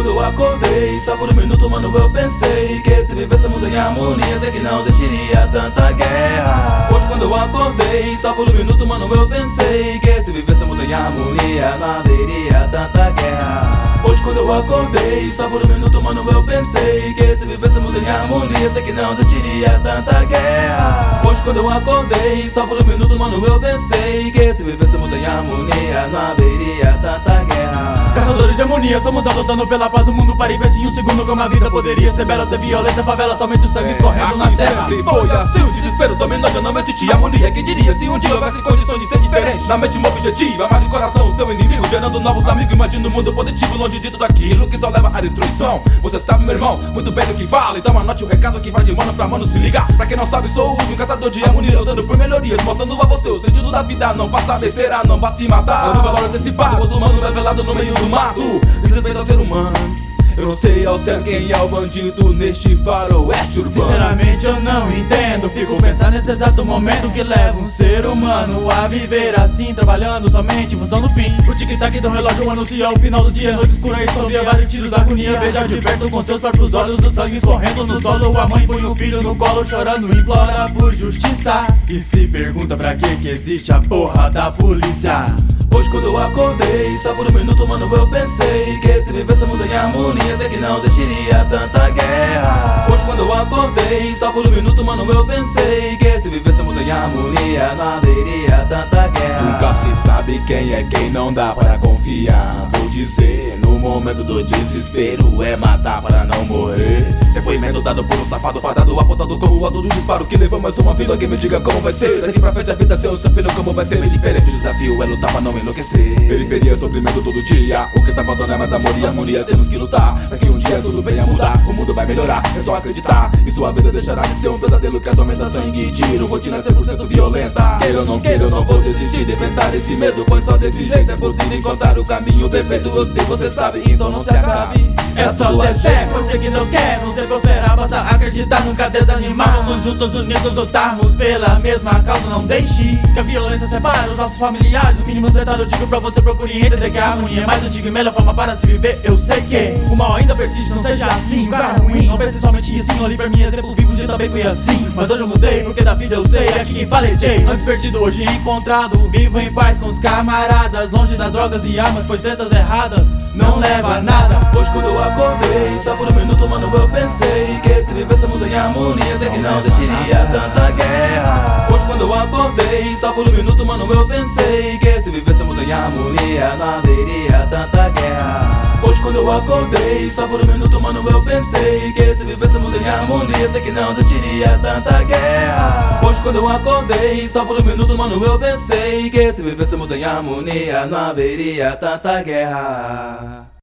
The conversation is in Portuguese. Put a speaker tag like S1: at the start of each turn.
S1: quando eu acordei, só por um minuto, mano, eu pensei que se vivêssemos em harmonia, sei que não existiria tanta guerra. Hoje quando eu acordei, só por um minuto, mano, eu pensei que se vivêssemos em harmonia, não haveria tanta guerra. Hoje quando eu acordei, só por um minuto, mano, eu pensei que se vivêssemos em harmonia, sei que não existiria tanta guerra. Hoje quando eu acordei, só por um minuto, mano, eu pensei que se vivêssemos em harmonia, não haveria tanta guerra.
S2: Caçadores de harmonia, somos lutando pela paz do mundo. Para e pense em um segundo como a vida poderia ser bela, sem violência, favela, somente o sangue escorrendo na terra.
S1: Sempre foi assim, o desespero também nós já não existia. Harmonia, quem diria se um dia houvesse condições de ser diferente? Na mente um objetivo, amar de coração o seu inimigo, gerando novos amigos. Imagina um mundo positivo, longe de tudo aquilo que só leva à destruição. Você sabe, meu irmão, muito bem do que vale. Então anote o recado que vai de mano pra mano, se liga. Pra quem não sabe, sou um caçador de harmonia, lutando por melhorias, mostrando a você o sentido da vida. Não faça besteira, não vá se matar. Mano, valor antecipado, outro mano revelado no meio do mato. Desrespeito ao ser humano. Eu não sei ao certo quem é o bandido neste faroeste urbano.
S2: Sinceramente eu não entendo, fico pensando nesse exato momento que leva um ser humano a viver assim, trabalhando somente em função do fim. O tic-tac do relógio anuncia o final do dia, noite escura e sombria, vários tiros, agonia. Veja de perto com seus próprios olhos o sangue escorrendo no solo. A mãe põe o filho no colo chorando, implora por justiça e se pergunta pra que existe a porra da polícia.
S1: Hoje quando eu acordei, só por um minuto, mano, eu pensei que se vivêssemos em harmonia, sei que não existiria tanta guerra. Hoje quando eu acordei, só por um minuto, mano, eu pensei que se vivêssemos em harmonia, não haveria tanta guerra. Nunca se sabe quem é quem, não dá para confiar. Vou dizer, no momento do desespero é matar para não morrer. Depoimento dado por um safado fardado, apontado como o alto do disparo que levou mais uma vida. Alguém me diga como vai ser, daqui pra frente a vida ser o seu filho, como vai ser bem diferente. O desafio é lutar pra não enlouquecer. Periferia, sofrimento todo dia, o que está faltando é mais amor e harmonia. Temos que lutar, pra que um dia tudo venha mudar. O mundo vai melhorar, é só acreditar. E sua vida deixará de ser um pesadelo que atormenta sangue e tiro. Rotina 100% violenta. Queira ou não queira, eu não vou desistir de enfrentar esse medo, pois só desse jeito é possível encontrar o caminho perfeito. Eu sei, você sabe, então não se acabe.
S2: É só ter fé, pois sei que Deus quer nos ver prosperar, basta acreditar, nunca desanimar. Vamos juntos, unidos, lutarmos pela mesma causa. Não deixe que a violência separe os nossos familiares. O mínimo detalhe eu digo pra você, procure entender que a harmonia é mais antiga e melhor forma para se viver. Eu sei que o mal ainda persiste, não seja assim, cara ruim. Não pense somente em sim, olhe pra mim, exemplo vivo de também fui assim. Mas hoje eu mudei, porque da vida eu sei, aqui quem fala é Jay. Antes perdido, hoje encontrado, vivo em paz com os camaradas, longe das drogas e armas, pois tretas erradas não leva a nada.
S1: Hoje quando eu acordei, só por um minuto, mano, eu pensei que se vivêssemos em harmonia, sei que não existiria tanta guerra. Hoje quando eu acordei, só por um minuto, mano, eu pensei que se vivêssemos em harmonia, não haveria tanta guerra. Hoje quando eu acordei, só por um minuto, mano, eu pensei que se vivêssemos em harmonia, sei que não existiria tanta guerra. Hoje quando eu acordei, só por um minuto, mano, eu pensei que se vivêssemos em harmonia, não haveria tanta guerra.